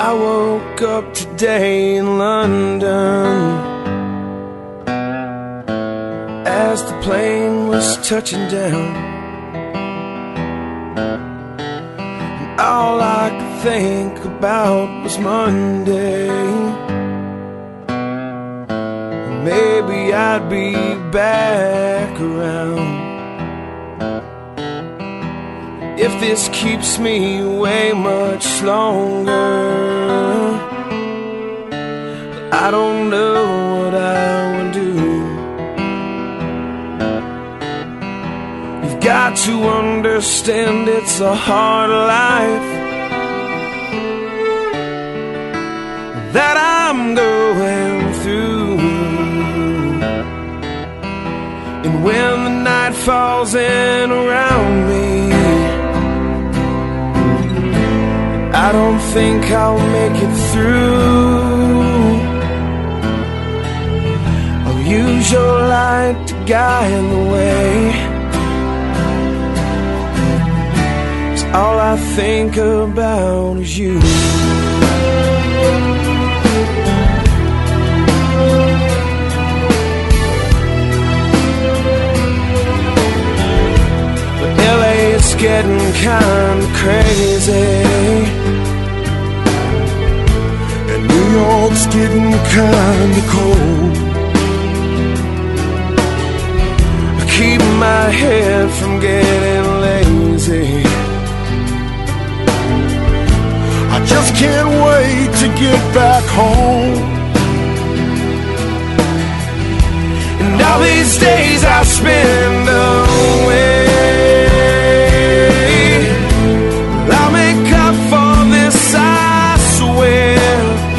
I woke up today in London as the plane was touching down, and all I could think about was Monday. Maybe I'd be back around. If this keeps me away much longer, I don't know what I will do. You've got to understand it's a hard life that I'm going through. And when the night falls in around me, I don't think I'll make it through. I'll use your light to guide the way, 'cause all I think about is you. But LA is getting kinda crazy, New York's getting kinda cold. I keep my head from getting lazy. I just can't wait to get back home. And all these days I spend away, I'll make up for this, I swear.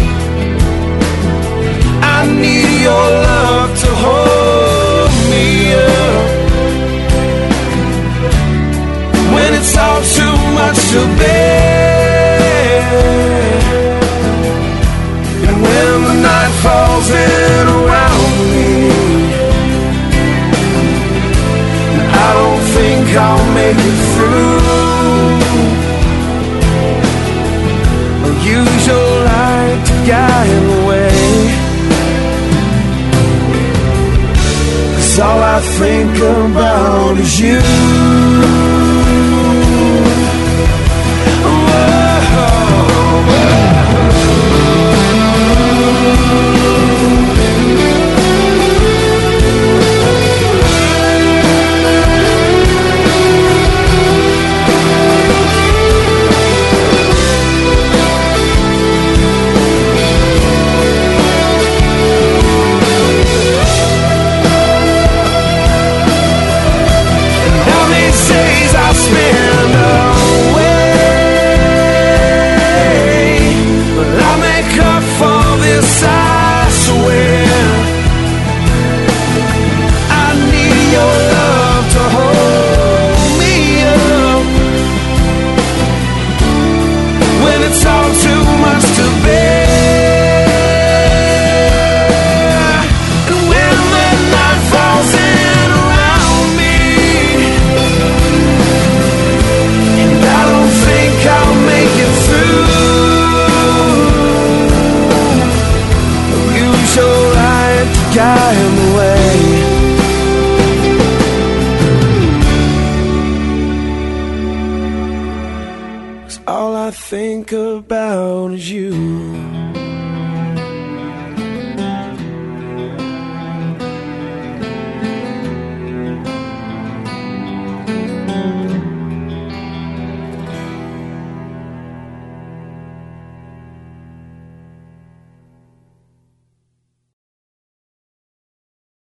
I need your love to hold me up when it's all too much to bear. And when the night falls in around me, I don't think I'll make it through. I'll use your light to guide the way, all I think about is you. Spend away, but I'll make up for this, I swear. I need your love to hold me up when it's all too much to bear. And when the night falls in around me, I'll make it through. Use your light to guide the way, 'cause all I think about is you.